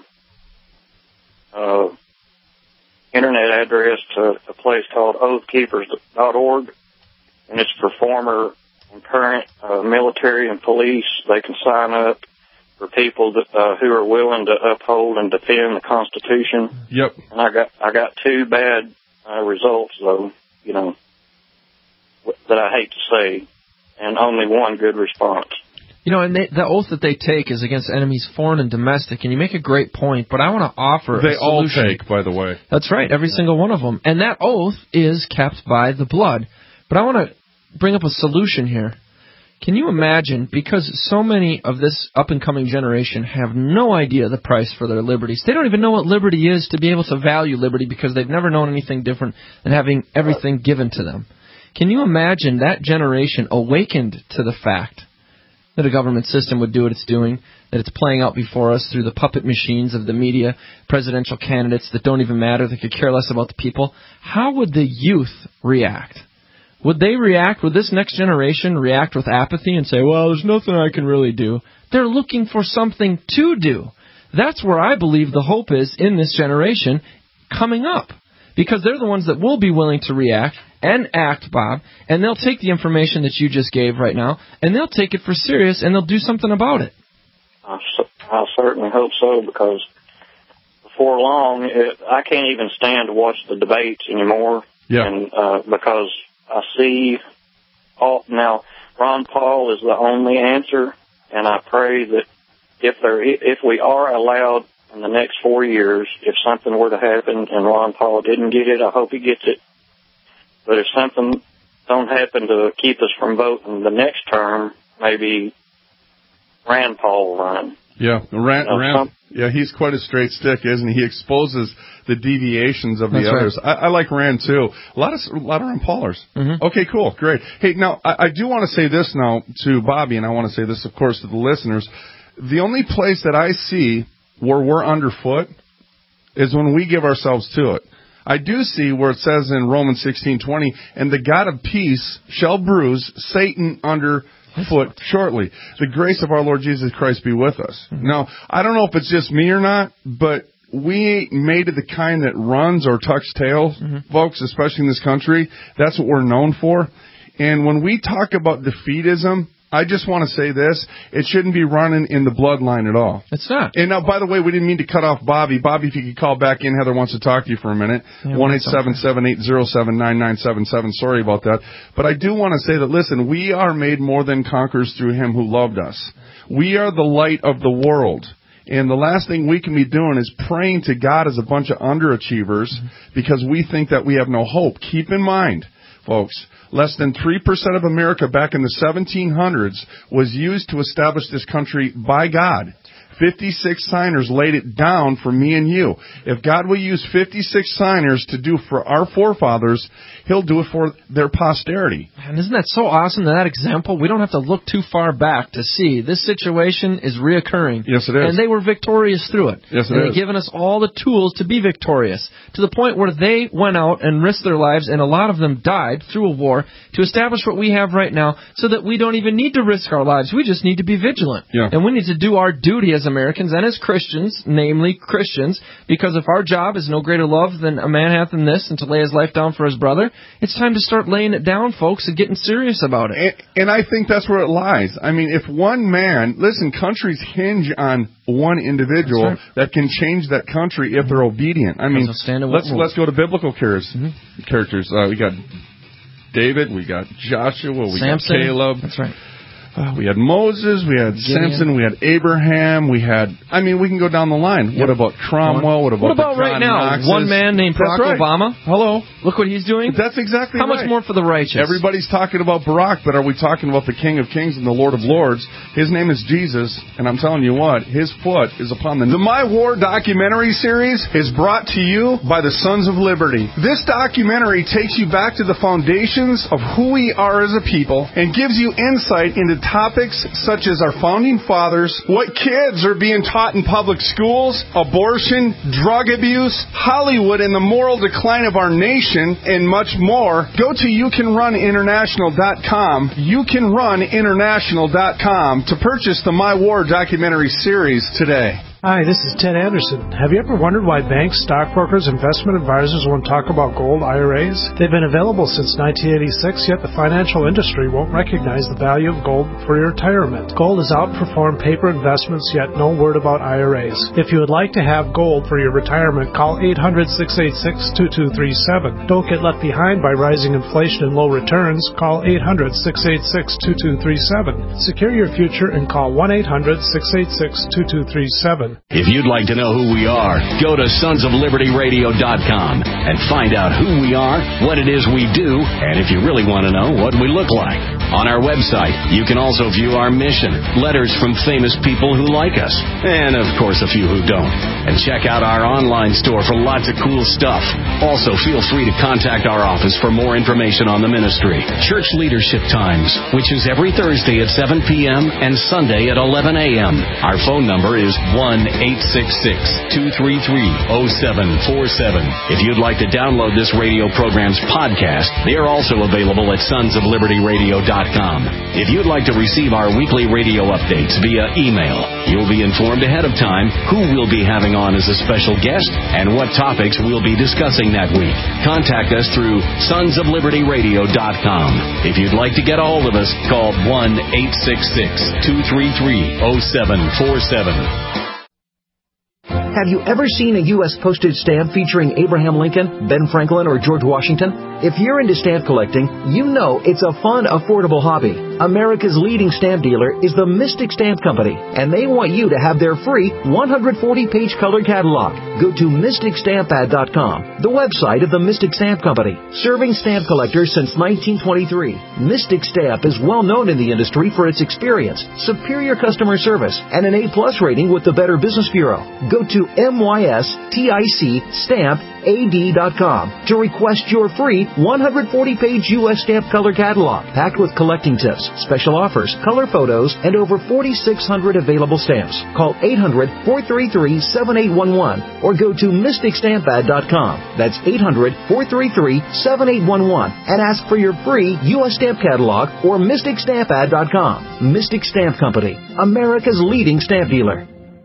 internet address to a place called oathkeepers.org, and it's for former and current military and police. They can sign up for people that, who are willing to uphold and defend the Constitution. Yep. And I got 2 bad results, though, you know, that I hate to say, and only 1 good response. You know, and the oath that they take is against enemies foreign and domestic, and you make a great point, but I want to offer a solution. They all take, by the way. That's right, every single one of them. And that oath is kept by the blood. But I want to bring up a solution here. Can you imagine, because so many of this up-and-coming generation have no idea the price for their liberties. They don't even know what liberty is to be able to value liberty because they've never known anything different than having everything given to them. Can you imagine that generation awakened to the fact that a government system would do what it's doing, that it's playing out before us through the puppet machines of the media, presidential candidates that don't even matter, that could care less about the people? How would the youth react? Would they react, would this next generation react with apathy and say, well, there's nothing I can really do? They're looking for something to do. That's where I believe the hope is in this generation coming up. Because they're the ones that will be willing to react and act, Bob, and they'll take the information that you just gave right now, and they'll take it for serious, and they'll do something about it. I certainly hope so, because before long, I can't even stand to watch the debates anymore. Yeah. And because I see now Ron Paul is the only answer, and I pray that if we are allowed in the next 4 years, if something were to happen and Ron Paul didn't get it, I hope he gets it. But if something don't happen to keep us from voting the next term, maybe Rand Paul will run. Yeah, Rand. Yeah, he's quite a straight stick, isn't he? He exposes the deviations of the others. Right. I like Rand too. A lot of Rand Paulers. Mm-hmm. Okay, cool, great. Hey, now I do want to say this now to Bobby, and I want to say this, of course, to the listeners. The only place that I see where we're underfoot is when we give ourselves to it. I do see where it says in Romans 16:20, and the God of peace shall bruise Satan underfoot shortly. The grace of our Lord Jesus Christ be with us. Mm-hmm. Now, I don't know if it's just me or not, but we ain't made of the kind that runs or tucks tail, folks, especially in this country. That's what we're known for. And when we talk about defeatism, I just want to say this. It shouldn't be running in the bloodline at all. It's not. And now, by the way, we didn't mean to cut off Bobby. Bobby, if you could call back in, Heather wants to talk to you for a minute. 1-877-807-9977. Sorry about that. But I do want to say that, listen, we are made more than conquerors through him who loved us. We are the light of the world. And the last thing we can be doing is praying to God as a bunch of underachievers because we think that we have no hope. Keep in mind, folks, less than 3% of America back in the 1700s was used to establish this country by God. 56 signers laid it down for me and you. If God will use 56 signers to do for our forefathers, he'll do it for their posterity. And isn't that so awesome, that example? We don't have to look too far back to see this situation is reoccurring. Yes, it is. And they were victorious through it. Yes, it and is. they've given us all the tools to be victorious, to the point where they went out and risked their lives, and a lot of them died through a war to establish what we have right now, so that we don't even need to risk our lives. We just need to be vigilant. Yeah. And we need to do our duty as Americans and as Christians, namely Christians, because if our job is no greater love than a man hath in this, and to lay his life down for his brother, it's time to start laying it down, folks, and getting serious about it. And I think that's where it lies. I mean, if one man, listen, countries hinge on one individual that can change that country if they're obedient. I mean, let's go to biblical characters. We got David, we got Joshua, we Samson. got Caleb. That's right. We had Moses, we had Samson, we had Abraham, we can go down the line. Yep. What about Cromwell? What about right now? Knoxes? One man named Barack Obama. Hello. Look what he's doing. That's exactly How much more for the righteous? Everybody's talking about Barack, but are we talking about the King of Kings and the Lord of Lords? His name is Jesus, and I'm telling you what, his foot is upon the My War documentary series is brought to you by the Sons of Liberty. This documentary takes you back to the foundations of who we are as a people and gives you insight into topics such as our founding fathers, what kids are being taught in public schools, abortion, drug abuse, Hollywood and the moral decline of our nation, and much more, go to YouCanRunInternational.com, YouCanRunInternational.com to purchase the My War documentary series today. Hi, this is Ted Anderson. Have you ever wondered why banks, stockbrokers, investment advisors won't talk about gold IRAs? They've been available since 1986, yet the financial industry won't recognize the value of gold for your retirement. Gold has outperformed paper investments, yet no word about IRAs. If you would like to have gold for your retirement, call 800-686-2237. Don't get left behind by rising inflation and low returns. Call 800-686-2237. Secure your future and call 1-800-686-2237. If you'd like to know who we are, go to sonsoflibertyradio.com and find out who we are, what it is we do, and if you really want to know, what we look like. On our website, you can also view our mission, letters from famous people who like us, and of course a few who don't. And check out our online store for lots of cool stuff. Also, feel free to contact our office for more information on the ministry. Church Leadership Times, which is every Thursday at 7 p.m. and Sunday at 11 a.m. Our phone number is 1-866-233-0747. If you'd like to download this radio program's podcast, they are also available at sonsoflibertyradio.com. If you'd like to receive our weekly radio updates via email, you'll be informed ahead of time who we'll be having on as a special guest and what topics we'll be discussing that week. Contact us through sonsoflibertyradio.com. If you'd like to get a hold of us, call 1-866-233-0747. Have you ever seen a U.S. postage stamp featuring Abraham Lincoln, Ben Franklin, or George Washington? If you're into stamp collecting, you know it's a fun, affordable hobby. America's leading stamp dealer is the Mystic Stamp Company, and they want you to have their free 140-page color catalog. Go to MysticStampAd.com, the website of the Mystic Stamp Company, serving stamp collectors since 1923. Mystic Stamp is well known in the industry for its experience, superior customer service, and an A+ rating with the Better Business Bureau. Go to MysticStampAd.com to request your free 140-page U.S. stamp color catalog, packed with collecting tips, special offers, color photos, and over 4,600 available stamps. Call 800-433-7811 or go to MysticStampAd.com. That's 800-433-7811 and ask for your free U.S. stamp catalog or MysticStampAd.com. Mystic Stamp Company, America's leading stamp dealer.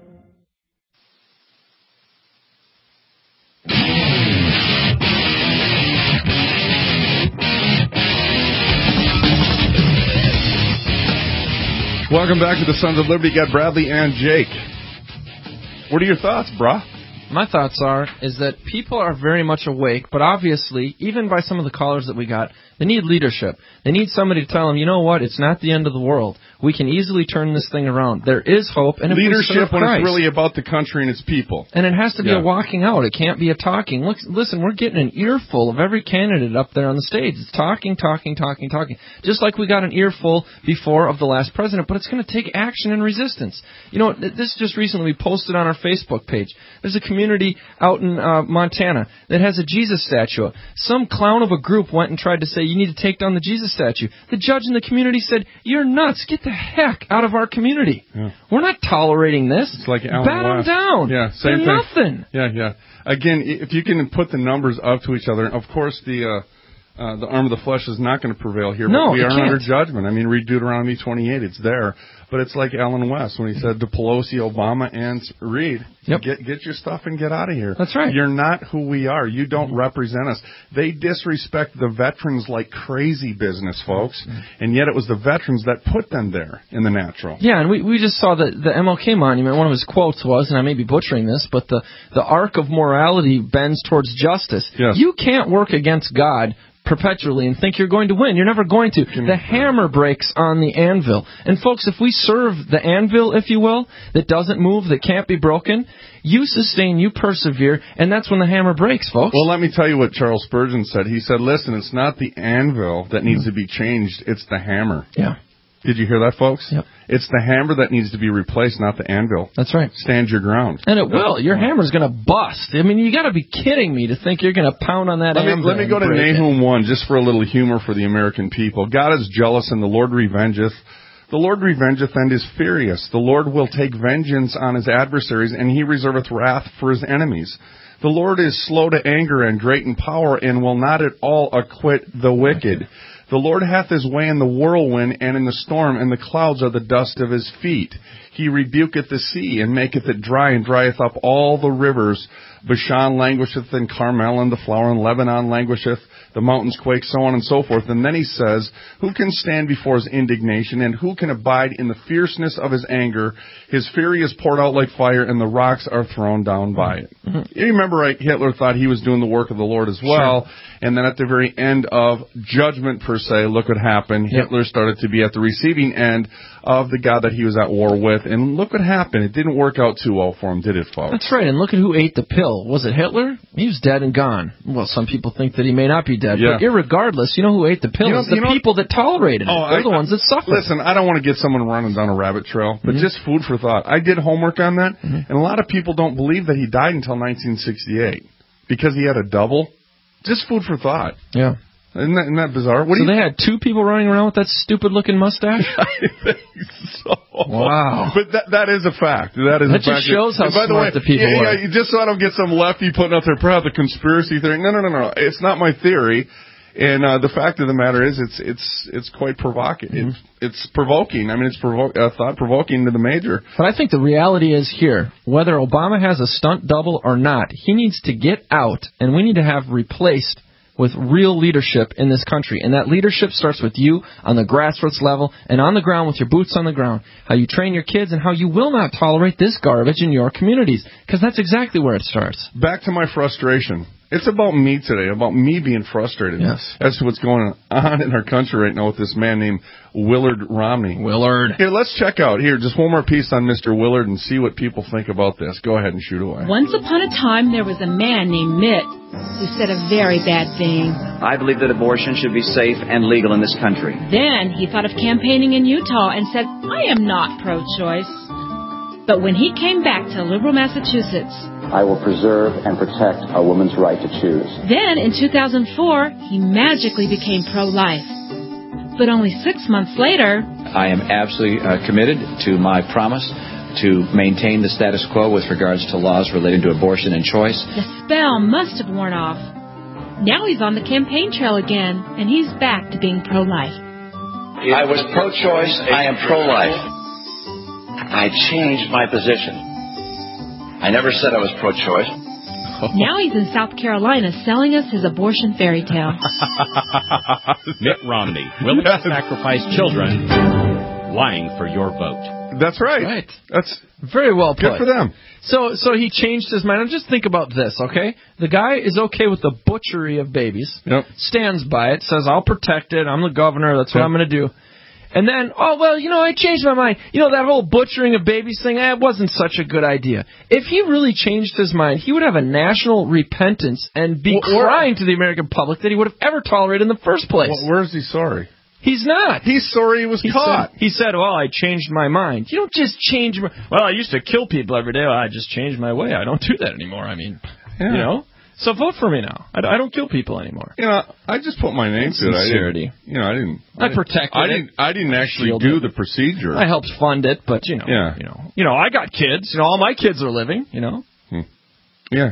Welcome back to the Sons of Liberty. Got Bradley and Jake. What are your thoughts, brah? My thoughts is that people are very much awake, but obviously, even by some of the callers that we got, they need leadership. They need somebody to tell them, you know what, it's not the end of the world. We can easily turn this thing around. There is hope. And if leadership when it's really about the country and its people. And it has to be a walking out. It can't be a talking. Look, listen, we're getting an earful of every candidate up there on the stage. It's talking. Just like we got an earful before of the last president, but it's going to take action and resistance. You know, this just recently we posted on our Facebook page. There's a community out in Montana that has a Jesus statue. Some clown of a group went and tried to say, you need to take down the Jesus statue. The judge in the community said, you're nuts. Get the heck out of our community. Yeah. We're not tolerating this. It's like Alan Bat them down. Yeah, same They're thing. Nothing. Yeah. Again, if you can put the numbers up to each other, of course the arm of the flesh is not going to prevail here. No, but we are can't. under judgment. I mean, read Deuteronomy 28. It's there. But it's like Alan West when he said to Pelosi, Obama, and Reid, get your stuff and get out of here. That's right. You're not who we are. You don't represent us. They disrespect the veterans like crazy business, folks. And yet it was the veterans that put them there in the natural. Yeah, and we just saw the MLK monument. One of his quotes was, and I may be butchering this, but the arc of morality bends towards justice. Yes. You can't work against God perpetually and think you're going to win. You're never going to. The hammer breaks on the anvil. And folks, if we serve the anvil, if you will, that doesn't move, that can't be broken, you sustain, you persevere, and that's when the hammer breaks, folks. Well, let me tell you what Charles Spurgeon said. He said, listen, it's not the anvil that needs to be changed, it's the hammer. Yeah. Did you hear that, folks? Yep. It's the hammer that needs to be replaced, not the anvil. That's right. Stand your ground. And it will. Your hammer's going to bust. I mean, you got to be kidding me to think you're going to pound on that anvil. Let me go to Nahum 1 just for a little humor for the American people. God is jealous and the Lord revengeth. The Lord revengeth and is furious. The Lord will take vengeance on his adversaries, and he reserveth wrath for his enemies. The Lord is slow to anger and great in power, and will not at all acquit the wicked. The Lord hath his way in the whirlwind and in the storm, and the clouds are the dust of his feet. He rebuketh the sea, and maketh it dry, and drieth up all the rivers. Bashan languisheth, and Carmel, and the flower, and Lebanon languisheth. The mountains quake, so on and so forth. And then he says, who can stand before his indignation, and who can abide in the fierceness of his anger? His fury is poured out like fire, and the rocks are thrown down by it. Mm-hmm. You remember, right, Hitler thought he was doing the work of the Lord as well. Sure. And then at the very end of judgment, per se, look what happened. Yep. Hitler started to be at the receiving end of the God that he was at war with. And look what happened. It didn't work out too well for him, did it, folks? That's right. And look at who ate the pill. Was it Hitler? He was dead and gone. Well, some people think that he may not be dead. Yeah. But irregardless, you know who ate the pill? It's the people that tolerated it. They're the ones that suffered. Listen, I don't want to get someone running down a rabbit trail, but just food for thought. I did homework on that, and a lot of people don't believe that he died until 1968 because he had a double. Just food for thought. Yeah. Isn't that bizarre? They had two people running around with that stupid-looking mustache? I think so. Wow. But that is a fact. That just shows how smart the people are. Yeah, just so I don't get some lefty putting out their the conspiracy theory. No. It's not my theory. And the fact of the matter is, it's quite provocative. Mm-hmm. It's provoking. I mean, it's thought-provoking to the major. But I think the reality is here, whether Obama has a stunt double or not, he needs to get out, and we need to have replaced with real leadership in this country. And that leadership starts with you on the grassroots level and on the ground with your boots on the ground. How you train your kids and how you will not tolerate this garbage in your communities. Because that's exactly where it starts. Back to my frustration. It's about me today, about me being frustrated as to what's going on in our country right now with this man named Willard Romney. Willard. Here, let's check out. Here, just one more piece on Mr. Willard and see what people think about this. Go ahead and shoot away. Once upon a time, there was a man named Mitt who said a very bad thing. I believe that abortion should be safe and legal in this country. Then he thought of campaigning in Utah and said, I am not pro-choice. But when he came back to liberal Massachusetts, I will preserve and protect a woman's right to choose. Then, in 2004, he magically became pro-life. But only 6 months later, I am absolutely committed to my promise to maintain the status quo with regards to laws relating to abortion and choice. The spell must have worn off. Now he's on the campaign trail again, and he's back to being pro-life. I was pro-choice. I am pro-life. I changed my position. I never said I was pro-choice. Now he's in South Carolina selling us his abortion fairy tale. Mitt Romney, willing to sacrifice children, lying for your vote. That's right. That's very well put. Good for them. So he changed his mind. And just think about this, okay? The guy is okay with the butchery of babies, stands by it, says, I'll protect it, I'm the governor, that's what I'm going to do. And then, I changed my mind. That whole butchering of babies thing, it wasn't such a good idea. If he really changed his mind, he would have a national repentance and be crying to the American public that he would have ever tolerated in the first place. Well, where is he sorry? He's not. He's sorry he was caught. He said, I changed my mind. You don't just change I used to kill people every day. Well, I just changed my way. I don't do that anymore. I mean, So vote for me now. I don't kill people anymore. I just put my name to it. Sincerity. I protected it. I didn't actually do the procedure. I helped fund it, but I got kids. All my kids are living. Yeah.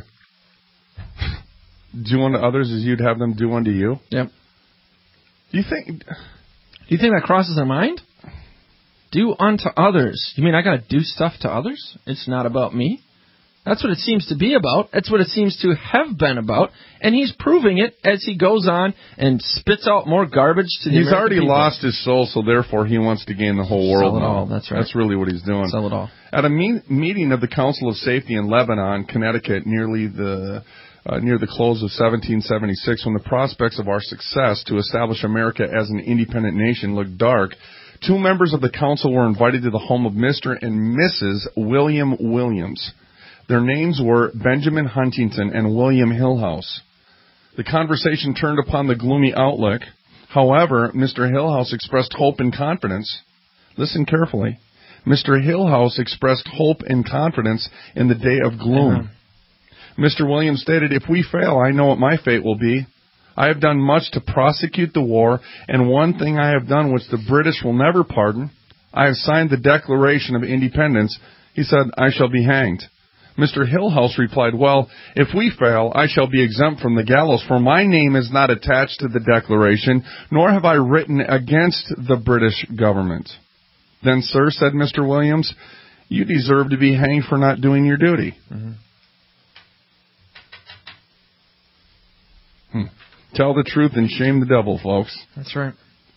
Do unto others as you'd have them do unto you. Yep. Do you think that crosses their mind? Do unto others. You mean I got to do stuff to others? It's not about me. That's what it seems to be about. That's what it seems to have been about. And he's proving it as he goes on and spits out more garbage to the He's already lost his soul, so therefore he wants to gain the whole world. Sell it all. That's right. That's really what he's doing. Sell it all. At a meeting of the Council of Safety in Lebanon, Connecticut, near the close of 1776, when the prospects of our success to establish America as an independent nation looked dark, 2 members of the council were invited to the home of Mr. and Mrs. William Williams. Their names were Benjamin Huntington and William Hillhouse. The conversation turned upon the gloomy outlook. However, Mr. Hillhouse expressed hope and confidence. Listen carefully. Mr. Hillhouse expressed hope and confidence in the day of gloom. Mr. Williams stated, if we fail, I know what my fate will be. I have done much to prosecute the war, and one thing I have done which the British will never pardon. I have signed the Declaration of Independence. He said, I shall be hanged. Mr. Hillhouse replied, well, if we fail, I shall be exempt from the gallows, for my name is not attached to the Declaration, nor have I written against the British government. Then, sir, said Mr. Williams, you deserve to be hanged for not doing your duty. Tell the truth and shame the devil, folks. That's right.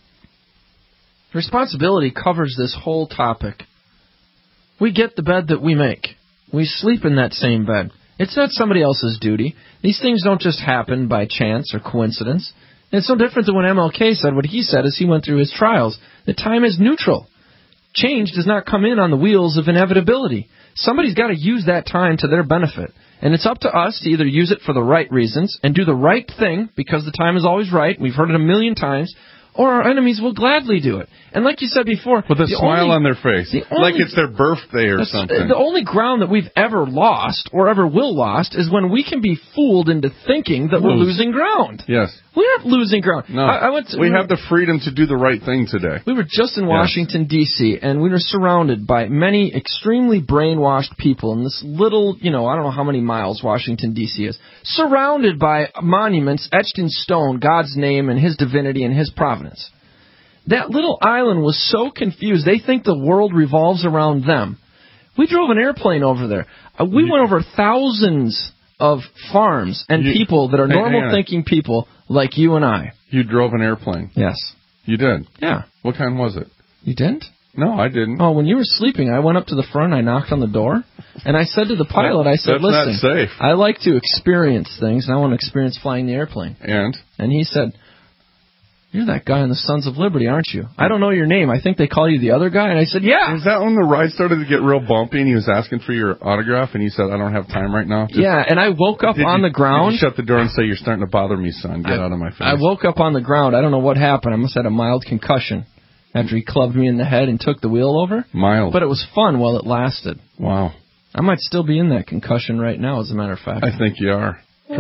Responsibility covers this whole topic. We get the bed that we make. We sleep in that same bed. It's not somebody else's duty. These things don't just happen by chance or coincidence. And it's no different than when MLK said what he said as he went through his trials. That time is neutral. Change does not come in on the wheels of inevitability. Somebody's got to use that time to their benefit. And it's up to us to either use it for the right reasons and do the right thing because the time is always right. We've heard it a million times. Or our enemies will gladly do it. And like you said before... With a smile on their face. Like it's their birthday or something. The only ground that we've ever lost or ever will lost is when we can be fooled into thinking that we're losing ground. Yes. We aren't losing ground. No. We have the freedom to do the right thing today. We were just in Washington, D.C., and we were surrounded by many extremely brainwashed people in this little, I don't know how many miles Washington, D.C. is, surrounded by monuments etched in stone, God's name and His divinity and His providence. That little island was so confused, they think the world revolves around them. We drove an airplane over there. We went over thousands of farms and people that are normal-thinking people like you and I. You drove an airplane? Yes. You did? Yeah. What kind was it? You didn't? No, I didn't. Oh, when you were sleeping, I went up to the front, I knocked on the door, and I said to the pilot, I said, listen, that's not safe. I like to experience things, and I want to experience flying the airplane. And he said, you're that guy in the Sons of Liberty, aren't you? I don't know your name. I think they call you the other guy. And I said, yeah. Is that when the ride started to get real bumpy and he was asking for your autograph and you said, I don't have time right now? Yeah, and I woke up on the ground. Did you shut the door and say, you're starting to bother me, son? Get out of my face. I woke up on the ground. I don't know what happened. I must have had a mild concussion after he clubbed me in the head and took the wheel over. Mild. But it was fun while it lasted. Wow. I might still be in that concussion right now, as a matter of fact. I think you are.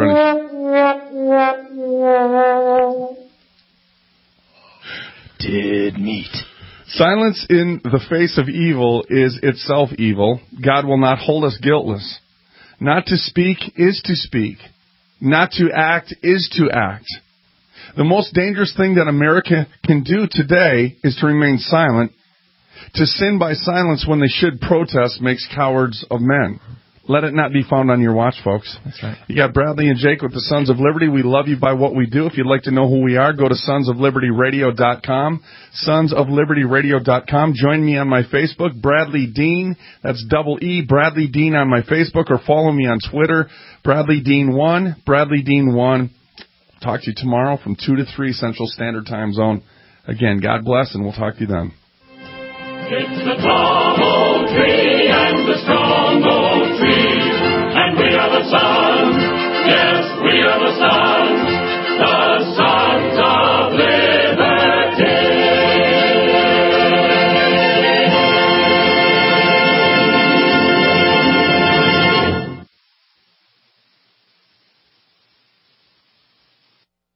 Did meat. Silence in the face of evil is itself evil. God will not hold us guiltless. Not to speak is to speak. Not to act is to act. The most dangerous thing that America can do today is to remain silent. To sin by silence when they should protest makes cowards of men. Let it not be found on your watch, folks. That's right. You got Bradley and Jake with the Sons of Liberty. We love you by what we do. If you'd like to know who we are, go to sonsoflibertyradio.com. Sonsoflibertyradio.com. Join me on my Facebook, Bradley Dean. That's double E, Bradley Dean on my Facebook, or follow me on Twitter, Bradley Dean 1, Bradley Dean 1. Talk to you tomorrow from 2 to 3 Central Standard Time Zone. Again, God bless, and we'll talk to you then. It's the tall old tree and the strong old tree, and we are the sons, yes, we are the sons.